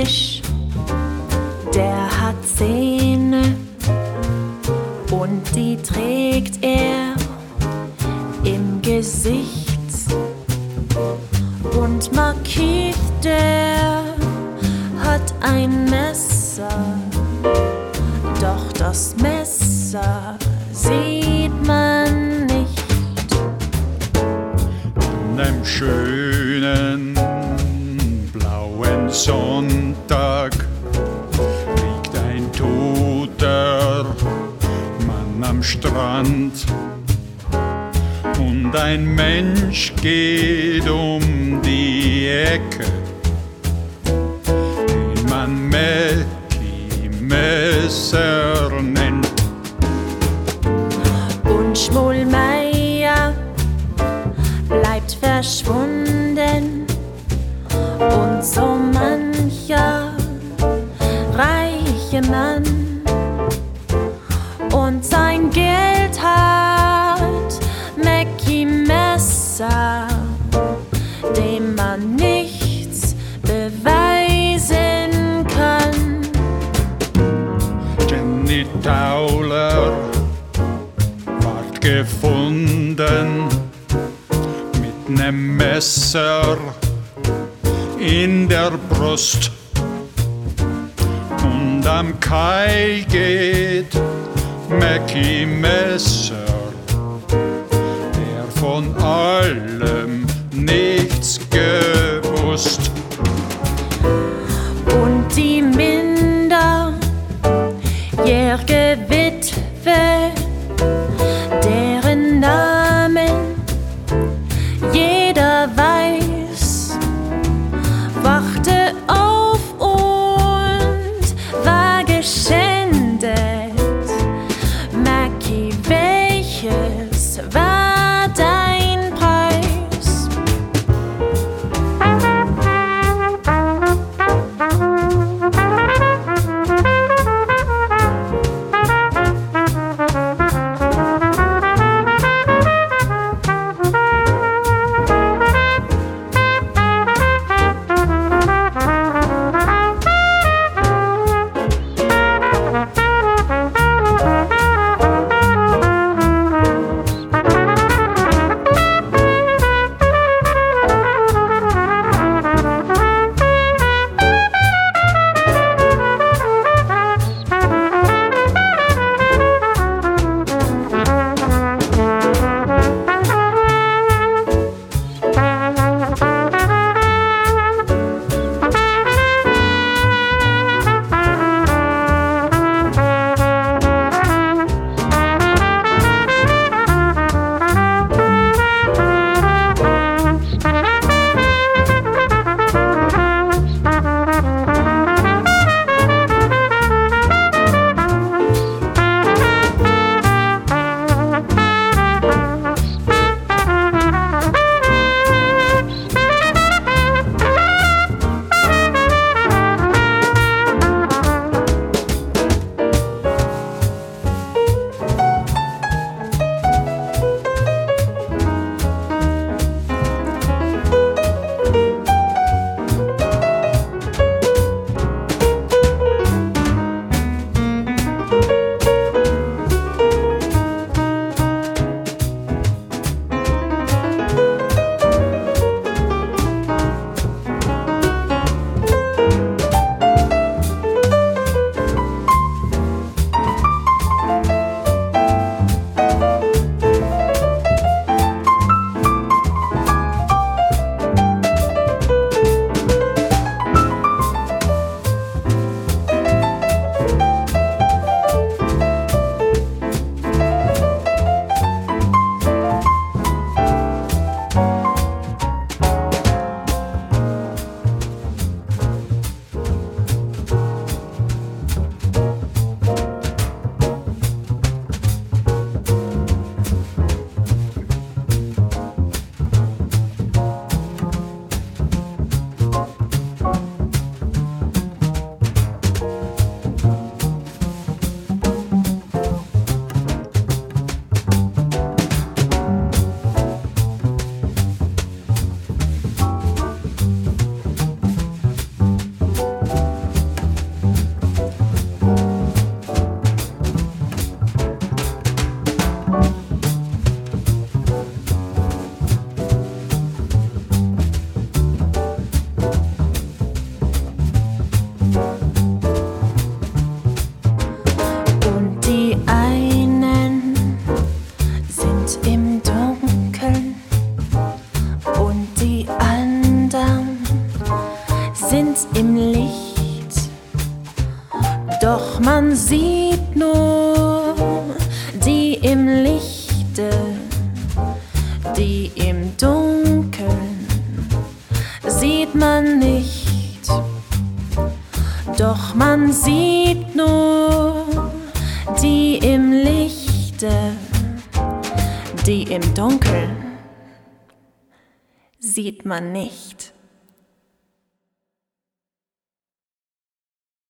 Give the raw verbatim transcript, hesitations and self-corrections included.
Fisch, der hat Zähne und die trägt er im Gesicht. Und Marquis, der hat ein Messer, doch das Messer sieht man nicht. An einem schönen blauen Sonntag liegt ein toter Mann am Strand und ein Mensch geht um die Ecke, den man Mackie Messer nennt. Und Schmollmeier bleibt verschwunden und so mancher reiche Mann und sein Geld hat Mackie Messer, dem man nichts beweisen kann. Jenny Tauler ward gefunden mit nem Messer in der Brust und am Kai geht Mackie Messer, der von allem nichts gewusst. Und die minderjährige Witwe, deren Namen jeder weiß, wachte auf und war geschändet. Mackie, welches war dein Preis? Doch man sieht nur die im Lichte, die im Dunkeln sieht man nicht. Doch man sieht nur die im Lichte, die im Dunkeln sieht man nicht.